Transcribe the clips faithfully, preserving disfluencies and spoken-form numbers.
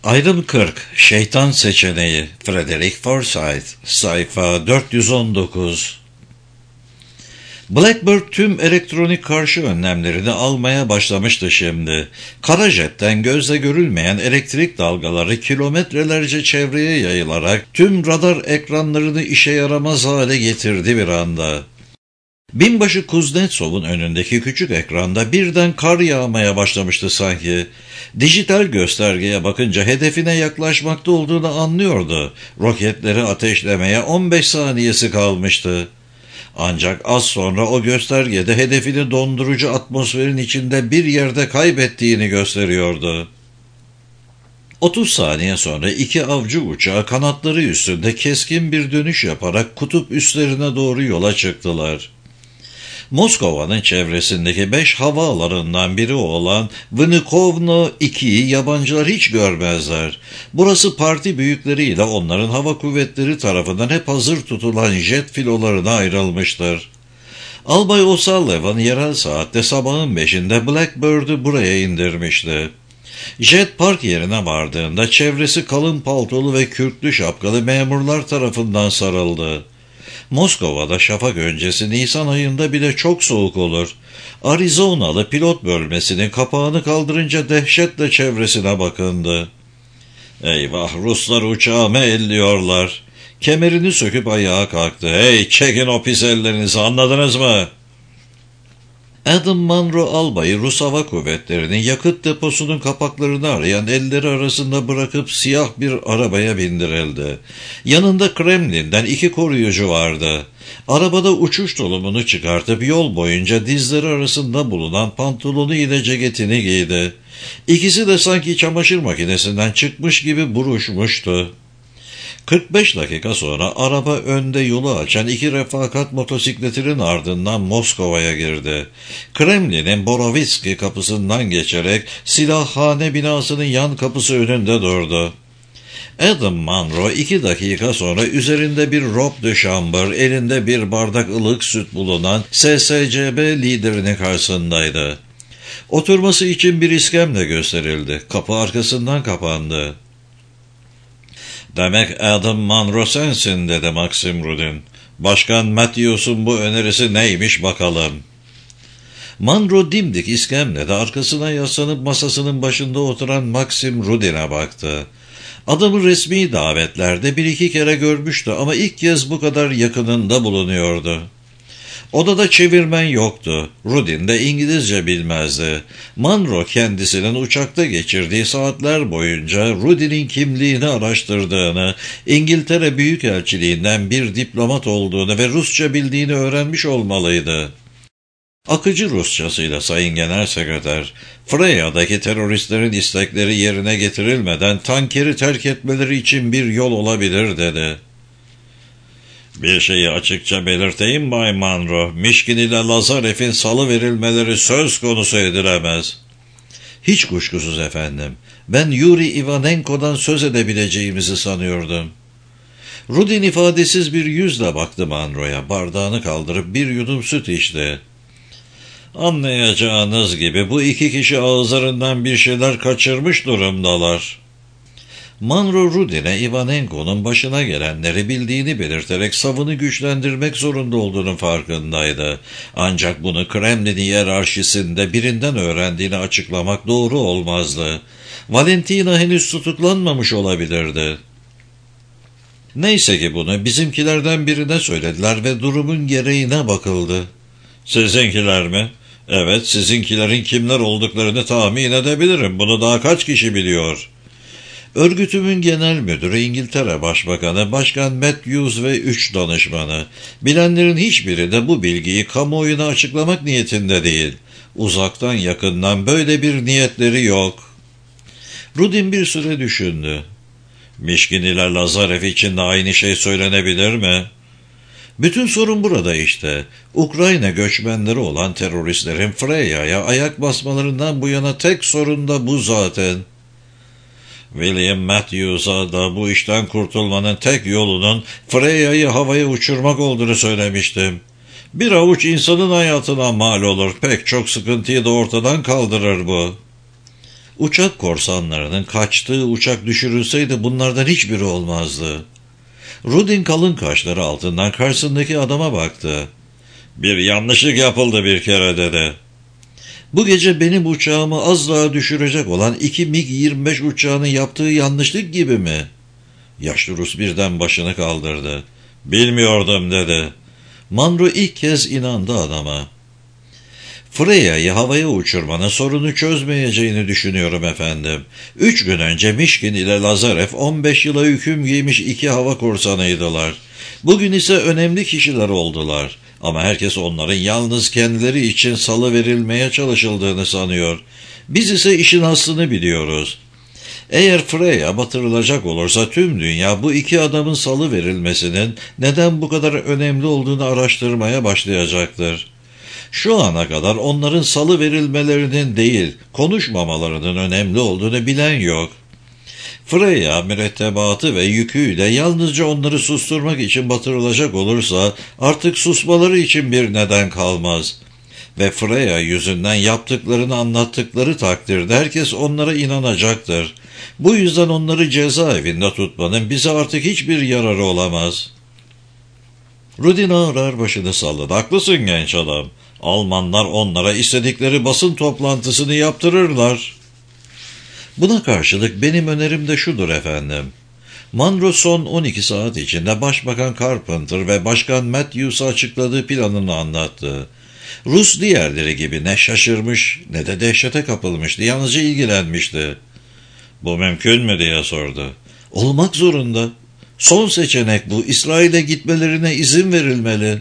Ayrım kırk, Şeytan Seçeneği, Frederick Forsyth, sayfa dört yüz on dokuz. Blackbird tüm elektronik karşı önlemlerini almaya başlamıştı şimdi. Karajetten gözle görülmeyen elektrik dalgaları kilometrelerce çevreye yayılarak tüm radar ekranlarını işe yaramaz hale getirdi bir anda. Binbaşı Kuznetsov'un önündeki küçük ekranda birden kar yağmaya başlamıştı sanki. Dijital göstergeye bakınca hedefine yaklaşmakta olduğunu anlıyordu. Roketleri ateşlemeye on beş saniyesi kalmıştı. Ancak az sonra o göstergede hedefini dondurucu atmosferin içinde bir yerde kaybettiğini gösteriyordu. otuz saniye sonra iki avcı uçağı kanatları üstünde keskin bir dönüş yaparak kutup üslerine doğru yola çıktılar. Moskova'nın çevresindeki beş havaalanından biri olan Vnukovno ikiyi yabancılar hiç görmezler. Burası parti büyükleriyle onların hava kuvvetleri tarafından hep hazır tutulan jet filolarına ayrılmıştır. Albay O'Sullivan yerel saatte sabahın beşinde Blackbird'ü buraya indirmişti. Jet park yerine vardığında çevresi kalın paltolu ve kürklü şapkalı memurlar tarafından sarıldı. Moskova'da şafak öncesi Nisan ayında bile çok soğuk olur. Arizonalı pilot bölmesinin kapağını kaldırınca dehşetle çevresine bakındı. Eyvah, Ruslar uçağımı elliyorlar. Kemerini söküp ayağa kalktı. Hey, çekin o pis ellerinizi, anladınız mı? Adam Munro albayı Rus Hava Kuvvetleri'nin yakıt deposunun kapaklarını arayan elleri arasında bırakıp siyah bir arabaya bindirildi. Yanında Kremlin'den iki koruyucu vardı. Arabada uçuş tulumunu çıkartıp yol boyunca dizleri arasında bulunan pantolonu ile ceketini giydi. İkisi de sanki çamaşır makinesinden çıkmış gibi buruşmuştu. kırk beş dakika sonra araba önde yolu açan iki refakat motosikletinin ardından Moskova'ya girdi. Kremlin'in Borovitski kapısından geçerek silahhane binasının yan kapısı önünde durdu. Adam Munro iki dakika sonra üzerinde bir robe de chambre, elinde bir bardak ılık süt bulunan S S C B liderinin karşısındaydı. Oturması için bir iskemle gösterildi. Kapı arkasından kapandı. "Demek Adam Munro sensin," dedi Maxim Rudin. "Başkan Matthews'un bu önerisi neymiş bakalım?" Munro dimdik iskemlede arkasına yaslanıp masasının başında oturan Maxim Rudin'e baktı. Adamı resmi davetlerde bir iki kere görmüştü ama ilk kez bu kadar yakınında bulunuyordu. Odada çevirmen yoktu. Rudin de İngilizce bilmezdi. Munro kendisinin uçakta geçirdiği saatler boyunca Rudin'in kimliğini araştırdığını, İngiltere Büyükelçiliğinden bir diplomat olduğunu ve Rusça bildiğini öğrenmiş olmalıydı. Akıcı Rusçasıyla Sayın Genel Sekreter, Freya'daki teröristlerin istekleri yerine getirilmeden tankeri terk etmeleri için bir yol olabilir dedi. "Bir şeyi açıkça belirteyim Bay Munro, Mişkin ile Lazarev'in salı verilmeleri söz konusu edilemez." "Hiç kuşkusuz efendim. Ben Yuri Ivanenko'dan söz edebileceğimizi sanıyordum." Rudin ifadesiz bir yüzle baktı Munro'ya, bardağını kaldırıp bir yudum süt içti. "Anlayacağınız gibi bu iki kişi ağızlarından bir şeyler kaçırmış durumdalar." Munro Rudin'e Ivanenko'nun başına gelenleri bildiğini belirterek savını güçlendirmek zorunda olduğunun farkındaydı. Ancak bunu Kremlin hiyerarşisinde birinden öğrendiğini açıklamak doğru olmazdı. Valentina henüz tutuklanmamış olabilirdi. Neyse ki bunu bizimkilerden birine söylediler ve durumun gereğine bakıldı. "Sizinkiler mi?" "Evet, sizinkilerin kimler olduklarını tahmin edebilirim. Bunu daha kaç kişi biliyor?" "Örgütümün genel müdürü, İngiltere Başbakanı, Başkan Matthews ve üç danışmanı. Bilenlerin hiçbiri de bu bilgiyi kamuoyuna açıklamak niyetinde değil. Uzaktan yakından böyle bir niyetleri yok." Rudin bir süre düşündü. "Mişkin ile Lazarev için de aynı şey söylenebilir mi?" "Bütün sorun burada işte. Ukrayna göçmenleri olan teröristlerin Freya'ya ayak basmalarından bu yana tek sorun da bu zaten." "William Matthews'a da bu işten kurtulmanın tek yolunun Freya'yı havaya uçurmak olduğunu söylemiştim. Bir avuç insanın hayatına mal olur. Pek çok sıkıntıyı da ortadan kaldırır bu." Uçak korsanlarının kaçtığı uçak düşürülseydi bunlardan hiçbiri olmazdı. Rudin kalın kaşları altından karşısındaki adama baktı. Bir yanlışlık yapıldı bir kere dedi. Bu gece benim uçağımı az daha düşürecek olan iki MiG yirmi beş uçağının yaptığı yanlışlık gibi mi? Yaşlı Rus birden başını kaldırdı. Bilmiyordum dedi. Monroe ilk kez inandı adama. Freya'yı havaya uçurmanın sorunu çözmeyeceğini düşünüyorum efendim. Üç gün önce Mişkin ile Lazarev on beş yıla hüküm giymiş iki hava korsanıydılar. Bugün ise önemli kişiler oldular. Ama herkes onların yalnız kendileri için salıverilmeye çalışıldığını sanıyor. Biz ise işin aslını biliyoruz. Eğer Freya batırılacak olursa tüm dünya bu iki adamın salıverilmesinin neden bu kadar önemli olduğunu araştırmaya başlayacaktır. Şu ana kadar onların salıverilmelerinin değil, konuşmamalarının önemli olduğunu bilen yok. Freya mürettebatı ve yüküyle yalnızca onları susturmak için batırılacak olursa artık susmaları için bir neden kalmaz. Ve Freya yüzünden yaptıklarını anlattıkları takdirde herkes onlara inanacaktır. Bu yüzden onları cezaevinde tutmanın bize artık hiçbir yararı olamaz. Rudin ağır ağır başını salladı. Haklısın genç adam. Almanlar onlara istedikleri basın toplantısını yaptırırlar. Buna karşılık benim önerim de şudur efendim. Monroe son on iki saat içinde Başbakan Carpenter ve Başkan Matthews'a açıkladığı planını anlattı. Rus diğerleri gibi ne şaşırmış ne de dehşete kapılmıştı, yalnızca ilgilenmişti. Bu mümkün mü diye sordu. Olmak zorunda. Son seçenek bu. İsrail'e gitmelerine izin verilmeli.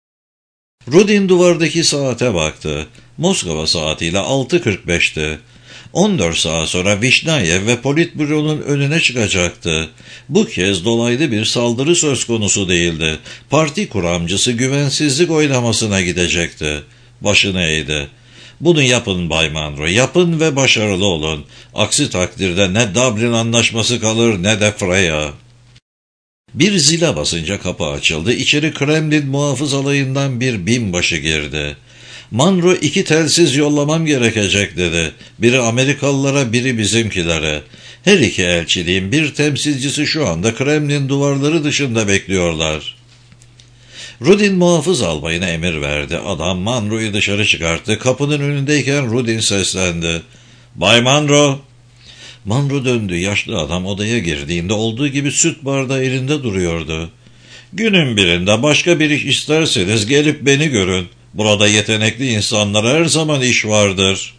Rudin duvardaki saate baktı. Moskova saatiyle altı kırk beşti. on dört saat sonra Vişnayev ve Politbüro'nun önüne çıkacaktı. Bu kez dolaylı bir saldırı söz konusu değildi. Parti kuramcısı güvensizlik oylamasına gidecekti. Başını eğdi. Bunu yapın Bay Monroe, yapın ve başarılı olun. Aksi takdirde ne Dublin Anlaşması kalır ne de Freya. Bir zile basınca kapı açıldı. İçeri Kremlin muhafız alayından bir binbaşı girdi. Monroe iki telsiz yollamam gerekecek dedi. Biri Amerikalılara, biri bizimkilere. Her iki elçiliğin bir temsilcisi şu anda Kremlin duvarları dışında bekliyorlar. Rudin muhafız albayına emir verdi. Adam Monroe'yu dışarı çıkarttı. Kapının önündeyken Rudin seslendi. Bay Monroe. Monroe döndü. Yaşlı adam odaya girdiğinde olduğu gibi süt bardağı elinde duruyordu. Günün birinde başka bir iş isterseniz gelip beni görün. Burada yetenekli insanlara her zaman iş vardır.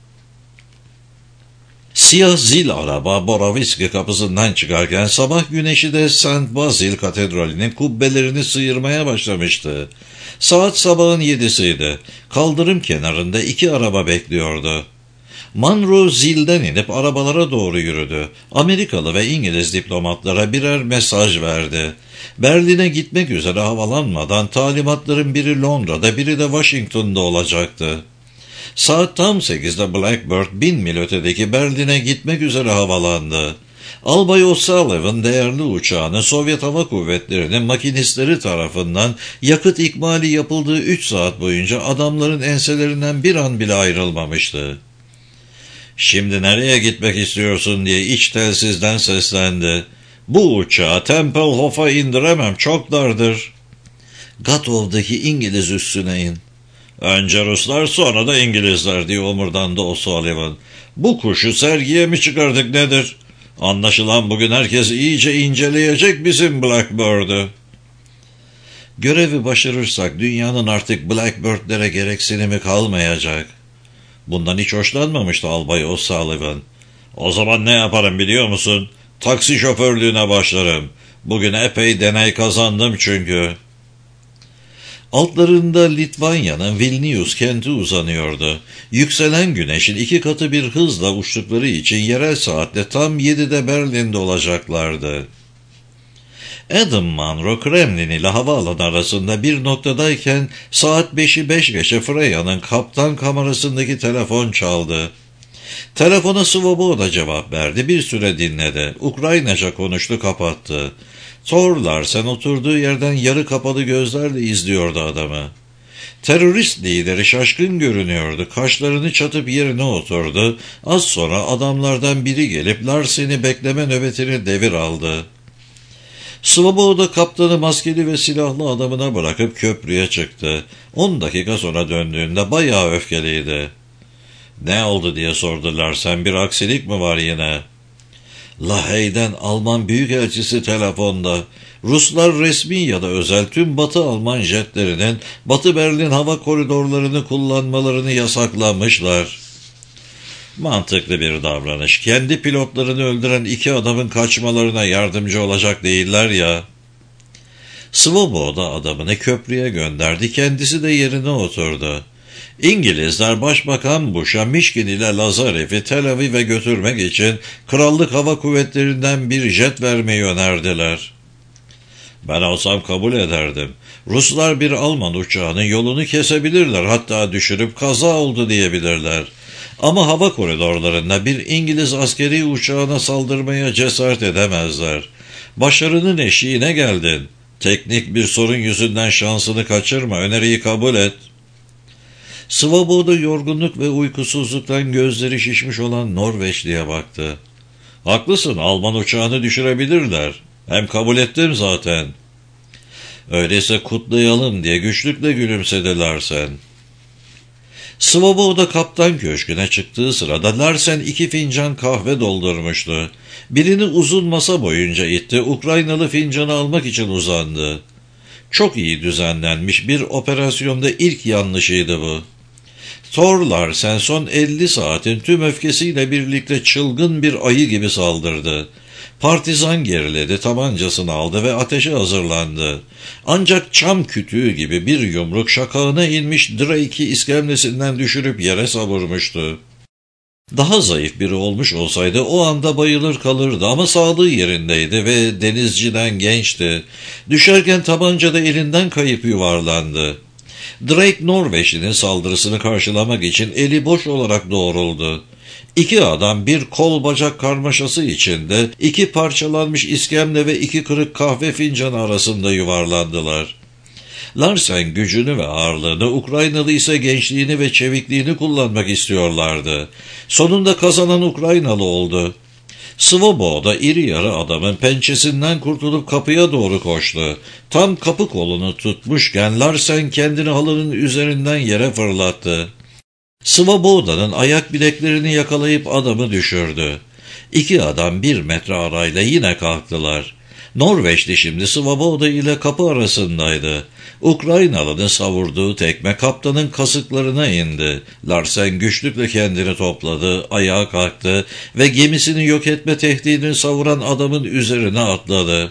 Siyah zil araba Borovitski kapısından çıkarken sabah güneşi de Saint Basil Katedrali'nin kubbelerini sıyırmaya başlamıştı. Saat sabahın yedisiydi. Kaldırım kenarında iki araba bekliyordu. Monroe zilden inip arabalara doğru yürüdü. Amerikalı ve İngiliz diplomatlara birer mesaj verdi. Berlin'e gitmek üzere havalanmadan talimatların biri Londra'da, biri de Washington'da olacaktı. Saat tam sekizde Blackbird bin mil ötedeki Berlin'e gitmek üzere havalandı. Albay O'Sullivan değerli uçağını Sovyet Hava Kuvvetleri'nin makinistleri tarafından yakıt ikmali yapıldığı üç saat boyunca adamların enselerinden bir an bile ayrılmamıştı. Şimdi nereye gitmek istiyorsun diye iç telsizden seslendi. Bu uçağı Tempelhof'a indiremem, çok dardır. Gatov'daki İngiliz üssüne in. Önce Ruslar sonra da İngilizler diye omurdandı O'Sullivan. Bu kuşu sergiye mi çıkardık nedir? Anlaşılan bugün herkes iyice inceleyecek bizim Blackbird'ü. Görevi başarırsak dünyanın artık Blackbird'lere gereksinimi kalmayacak. Bundan hiç hoşlanmamıştı Albay O'Sullivan. O zaman ne yaparım biliyor musun? Taksi şoförlüğüne başlarım. Bugün epey deney kazandım çünkü. Altlarında Litvanya'nın Vilnius kenti uzanıyordu. Yükselen güneşin iki katı bir hızla uçtukları için yerel saatte tam yedide Berlin'de olacaklardı. Adam Monroe, Kremlin ile havaalanı arasında bir noktadayken saat beşi beş geçe Freya'nın kaptan kamerasındaki telefon çaldı. Telefona Svoboda cevap verdi. Bir süre dinledi. Ukraynaca konuştu, kapattı. Thor Larsen oturduğu yerden yarı kapalı gözlerle izliyordu adamı. Terörist lideri şaşkın görünüyordu. Kaşlarını çatıp yerine oturdu. Az sonra adamlardan biri gelip Larsen'i bekleme nöbetini devir aldı. Svoboda kaptanı maskeli ve silahlı adamına bırakıp köprüye çıktı. On dakika sonra döndüğünde bayağı öfkeliydi. "Ne oldu?" diye sordu Larsen. "Bir aksilik mi var yine?" "Lahey'den Alman Büyükelçisi telefonda. Ruslar resmi ya da özel tüm Batı Alman jetlerinin Batı Berlin hava koridorlarını kullanmalarını yasaklamışlar." Mantıklı bir davranış. Kendi pilotlarını öldüren iki adamın kaçmalarına yardımcı olacak değiller ya. Svoboda adamını köprüye gönderdi. Kendisi de yerine oturdu. İngilizler Başbakan Bush'a Mişkin ile Lazarev'i Tel Aviv'e götürmek için Krallık Hava Kuvvetleri'nden bir jet vermeyi önerdiler. Ben olsam kabul ederdim. Ruslar bir Alman uçağının yolunu kesebilirler, hatta düşürüp kaza oldu diyebilirler. Ama hava koridorlarında bir İngiliz askeri uçağına saldırmaya cesaret edemezler. Başarının eşiğine geldin. Teknik bir sorun yüzünden şansını kaçırma, öneriyi kabul et. Svoboda yorgunluk ve uykusuzluktan gözleri şişmiş olan Norveçli'ye baktı. Haklısın, Alman uçağını düşürebilirler. Hem kabul ettim zaten. Öyleyse kutlayalım diye güçlükle gülümsedi Larsen. Svoboda kaptan köşküne çıktığı sırada Larsen iki fincan kahve doldurmuştu. Birini uzun masa boyunca itti, Ukraynalı fincanı almak için uzandı. Çok iyi düzenlenmiş bir operasyonda ilk yanlışıydı bu. Thor Larsen son elli saatin tüm öfkesiyle birlikte çılgın bir ayı gibi saldırdı. Partizan geriledi, tabancasını aldı ve ateşe hazırlandı. Ancak çam kütüğü gibi bir yumruk şakağına inmiş Drake'i iskemlesinden düşürüp yere savurmuştu. Daha zayıf biri olmuş olsaydı o anda bayılır kalırdı ama sağlığı yerindeydi ve denizciden gençti. Düşerken tabanca da elinden kayıp yuvarlandı. Drake Norveçli'nin saldırısını karşılamak için eli boş olarak doğruldu. İki adam bir kol bacak karmaşası içinde iki parçalanmış iskemle ve iki kırık kahve fincanı arasında yuvarlandılar. Larsen gücünü ve ağırlığını, Ukraynalı ise gençliğini ve çevikliğini kullanmak istiyorlardı. Sonunda kazanan Ukraynalı oldu. Svoboda iri yarı adamın pençesinden kurtulup kapıya doğru koştu. Tam kapı kolunu tutmuşken Larsen kendini halının üzerinden yere fırlattı. Svoboda'nın ayak bileklerini yakalayıp adamı düşürdü. İki adam bir metre arayla yine kalktılar. Norveçli şimdi Svoboda ile kapı arasındaydı. Ukraynalı'nın savurduğu tekme kaptanın kasıklarına indi. Larsen güçlükle kendini topladı, ayağa kalktı ve gemisini yok etme tehdidini savuran adamın üzerine atladı.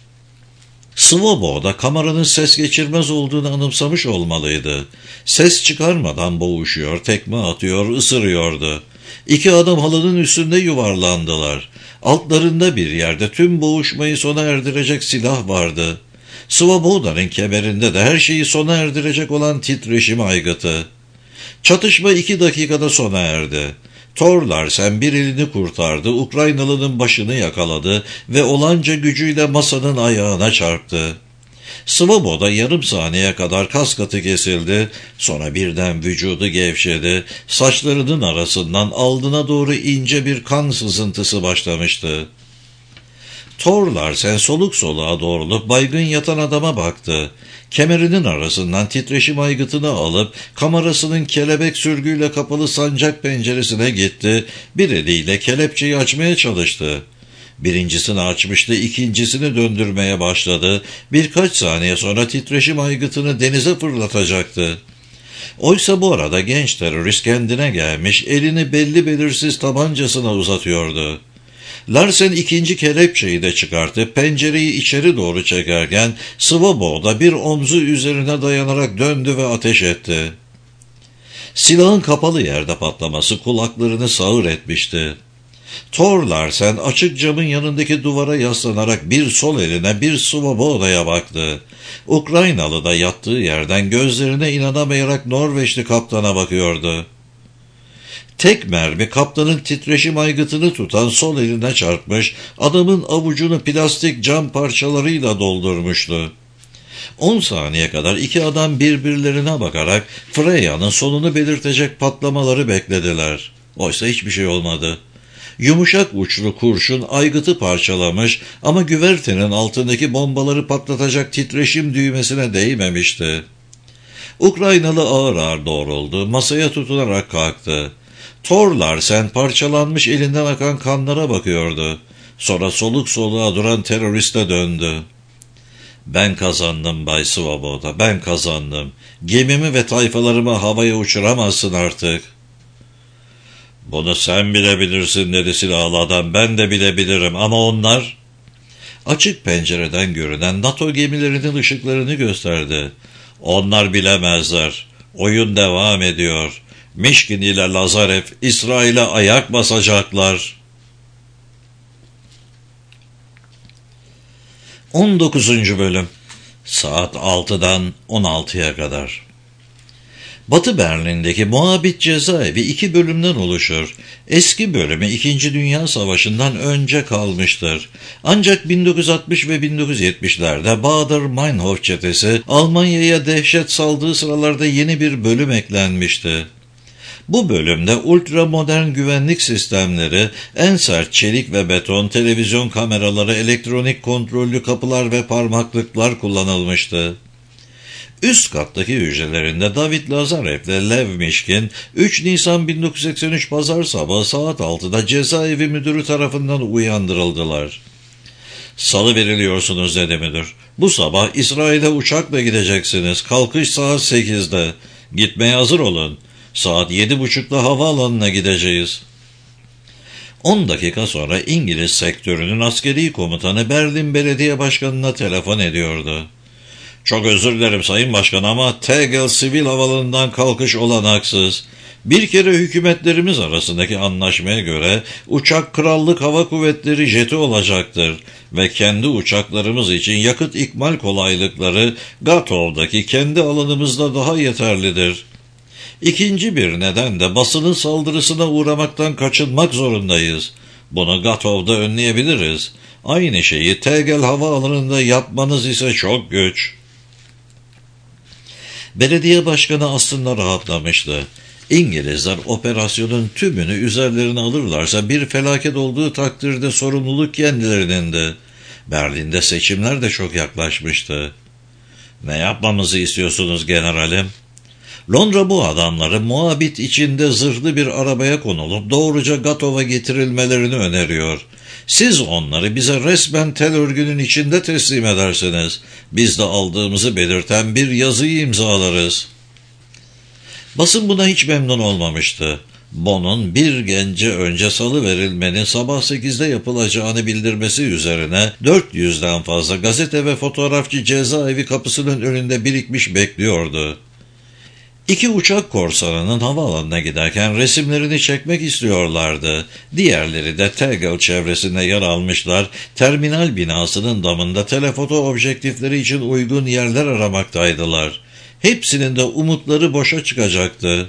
Svoboda kameranın ses geçirmez olduğunu anımsamış olmalıydı. Ses çıkarmadan boğuşuyor, tekme atıyor, ısırıyordu. İki adam halının üstünde yuvarlandılar. Altlarında bir yerde tüm boğuşmayı sona erdirecek silah vardı. Svoboda'nın kemerinde de her şeyi sona erdirecek olan titreşim aygıtı. Çatışma iki dakikada sona erdi. Thor Larsen bir elini kurtardı, Ukraynalı'nın başını yakaladı ve olanca gücüyle masanın ayağına çarptı. Svoboda yarım saniye kadar kas katı kesildi, sonra birden vücudu gevşedi, saçlarının arasından alnına doğru ince bir kan sızıntısı başlamıştı. Thor Larsen soluk soluğa doğrulup baygın yatan adama baktı. Kemerinin arasından titreşim aygıtını alıp kamerasının kelebek sürgüyle kapalı sancak penceresine gitti, bir eliyle kelepçeyi açmaya çalıştı. Birincisini açmıştı, ikincisini döndürmeye başladı. Birkaç saniye sonra titreşim aygıtını denize fırlatacaktı. Oysa bu arada genç terörist kendine gelmiş, elini belli belirsiz tabancasına uzatıyordu. Larsen ikinci kelepçeyi de çıkartıp pencereyi içeri doğru çekerken Svoboda bir omzu üzerine dayanarak döndü ve ateş etti. Silahın kapalı yerde patlaması kulaklarını sağır etmişti. Thor Larsen açık camın yanındaki duvara yaslanarak bir sol eline bir Svoboda'ya baktı. Ukraynalı da yattığı yerden gözlerine inanamayarak Norveçli kaptana bakıyordu. Tek mermi kaptanın titreşim aygıtını tutan sol eline çarpmış, adamın avucunu plastik cam parçalarıyla doldurmuştu. On saniye kadar iki adam birbirlerine bakarak Freya'nın sonunu belirtecek patlamaları beklediler. Oysa hiçbir şey olmadı. Yumuşak uçlu kurşun aygıtı parçalamış ama güvertenin altındaki bombaları patlatacak titreşim düğmesine değmemişti. Ukraynalı ağır ağır doğruldu, masaya tutunarak kalktı. Thor Larsen parçalanmış elinden akan kanlara bakıyordu. Sonra soluk soluğa duran teröriste döndü. "Ben kazandım Bay Svoboda, ben kazandım. Gemimi ve tayfalarımı havaya uçuramazsın artık." "Bunu sen bilebilirsin," dedi silahlı adam. "Ben de bilebilirim ama onlar..." Açık pencereden görünen NATO gemilerinin ışıklarını gösterdi. "Onlar bilemezler. Oyun devam ediyor. Mişkin ile Lazarev İsrail'e ayak basacaklar." on dokuzuncu Bölüm. Saat altıdan on altıya kadar. Batı Berlin'deki muhabit cezaevi iki bölümden oluşur. Eski bölümü İkinci Dünya Savaşı'ndan önce kalmıştır. Ancak bin dokuz yüz altmış ve bin dokuz yüz yetmişlerde Baader-Meinhof çetesi Almanya'ya dehşet saldığı sıralarda yeni bir bölüm eklenmişti. Bu bölümde ultramodern güvenlik sistemleri, en sert çelik ve beton, televizyon kameraları, elektronik kontrollü kapılar ve parmaklıklar kullanılmıştı. Üst kattaki hücrelerinde David Lazarev ile Lev Mişkin, üç Nisan bin dokuz yüz seksen üç Pazar sabahı saat altıda cezaevi müdürü tarafından uyandırıldılar. "Salı veriliyorsunuz," dedi müdür. "Bu sabah İsrail'e uçakla gideceksiniz. Kalkış saat sekizde. Gitmeye hazır olun. Saat yedi buçukta havaalanına gideceğiz." On dakika sonra İngiliz sektörünün askeri komutanı Berlin Belediye Başkanı'na telefon ediyordu. "Çok özür dilerim Sayın Başkan ama Tegel sivil havalanından kalkış olanaksız. Bir kere hükümetlerimiz arasındaki anlaşmaya göre uçak Krallık Hava Kuvvetleri jeti olacaktır ve kendi uçaklarımız için yakıt ikmal kolaylıkları Gatov'daki kendi alanımızda daha yeterlidir. İkinci bir neden de basının saldırısına uğramaktan kaçınmak zorundayız. Bunu Gatov'da önleyebiliriz. Aynı şeyi Tegel havaalanında yapmanız ise çok güç." Belediye başkanı aslında rahatlamıştı. İngilizler operasyonun tümünü üzerlerine alırlarsa bir felaket olduğu takdirde sorumluluk kendilerinde. Berlin'de seçimler de çok yaklaşmıştı. "Ne yapmamızı istiyorsunuz generalim?" Londra bu adamları muhabit içinde zırhlı bir arabaya konulup doğruca Gatov'a getirilmelerini öneriyor. Siz onları bize resmen tel örgünün içinde teslim edersiniz. Biz de aldığımızı belirten bir yazıyı imzalarız. Basın buna hiç memnun olmamıştı. Bonn'un bir gence önce salı verilmenin sabah sekizde yapılacağını bildirmesi üzerine dört yüzden fazla gazete ve fotoğrafçı cezaevi kapısının önünde birikmiş bekliyordu. İki uçak korsanının havaalanına giderken resimlerini çekmek istiyorlardı. Diğerleri de Tegel çevresinde yer almışlar, terminal binasının damında telefoto objektifleri için uygun yerler aramaktaydılar. Hepsinin de umutları boşa çıkacaktı.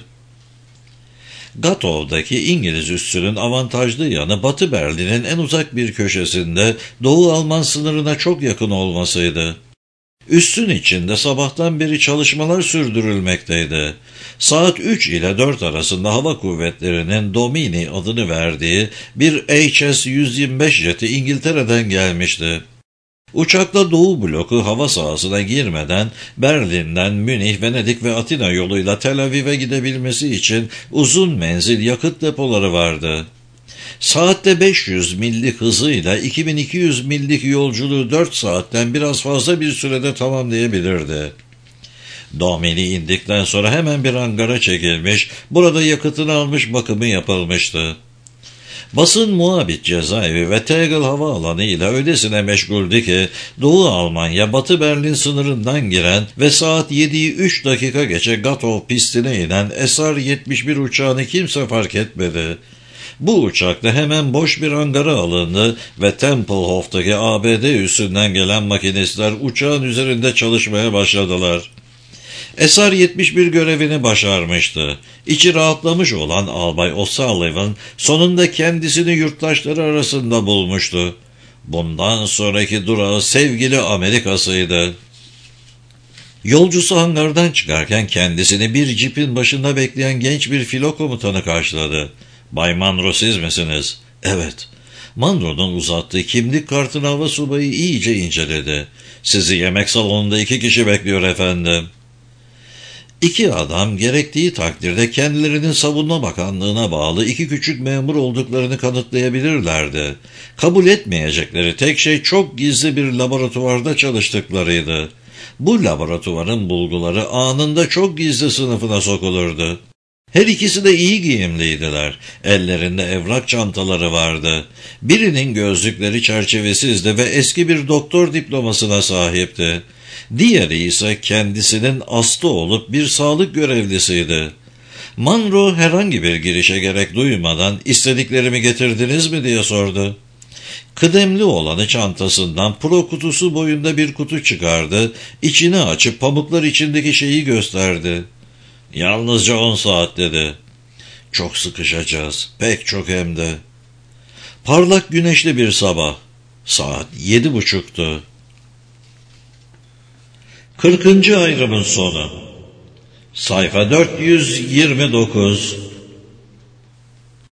Gatov'daki İngiliz üssünün avantajlı yanı Batı Berlin'in en uzak bir köşesinde Doğu Alman sınırına çok yakın olmasıydı. Üssün içinde sabahtan beri çalışmalar sürdürülmekteydi. Saat üç ile dört arasında hava kuvvetlerinin Domini adını verdiği bir H S yüz yirmi beş jeti İngiltere'den gelmişti. Uçakla Doğu bloku hava sahasına girmeden Berlin'den Münih, Venedik ve Atina yoluyla Tel Aviv'e gidebilmesi için uzun menzil yakıt depoları vardı. Saatte beş yüz millik hızıyla iki bin iki yüz millik yolculuğu dört saatten biraz fazla bir sürede tamamlayabilirdi. Domini indikten sonra hemen bir hangara çekilmiş, burada yakıtını almış bakımı yapılmıştı. Basın muhabit cezaevi ve Tegel havaalanı ile öylesine meşguldü ki Doğu Almanya Batı Berlin sınırından giren ve saat yediyi üç dakika geçe Gatow pistine inen S R yetmiş bir uçağını kimse fark etmedi. Bu uçakla hemen boş bir hangara alındı ve Tempelhof'taki A B D üssünden gelen makinistler uçağın üzerinde çalışmaya başladılar. S R yetmiş bir görevini başarmıştı. İçi rahatlamış olan Albay O'Sullivan sonunda kendisini yurttaşları arasında bulmuştu. Bundan sonraki durağı sevgili Amerika'sıydı. Yolcusu hangardan çıkarken kendisini bir cipin başında bekleyen genç bir filo komutanı karşıladı. "Bay Monroe siz misiniz?" "Evet." Monroe'nun uzattığı kimlik kartını hava subayı iyice inceledi. "Sizi yemek salonunda iki kişi bekliyor efendim." İki adam gerektiği takdirde kendilerinin Savunma Bakanlığı'na bağlı iki küçük memur olduklarını kanıtlayabilirlerdi. Kabul etmeyecekleri tek şey çok gizli bir laboratuvarda çalıştıklarıydı. Bu laboratuvarın bulguları anında çok gizli sınıfına sokulurdu. Her ikisi de iyi giyimliydiler. Ellerinde evrak çantaları vardı. Birinin gözlükleri çerçevesizdi ve eski bir doktor diplomasına sahipti. Diğeri ise kendisinin aslı olup bir sağlık görevlisiydi. Monroe herhangi bir girişe gerek duymadan "İstediklerimi getirdiniz mi?" diye sordu. Kıdemli olanı çantasından pro kutusu boyunda bir kutu çıkardı, içini açıp pamuklar içindeki şeyi gösterdi. "Yalnızca on saat" dedi. "Çok sıkışacağız, pek çok hem de." Parlak güneşli bir sabah. Saat yedi buçuktu. Kırkıncı ayrımın sonu. Sayfa dört yüz yirmi dokuz.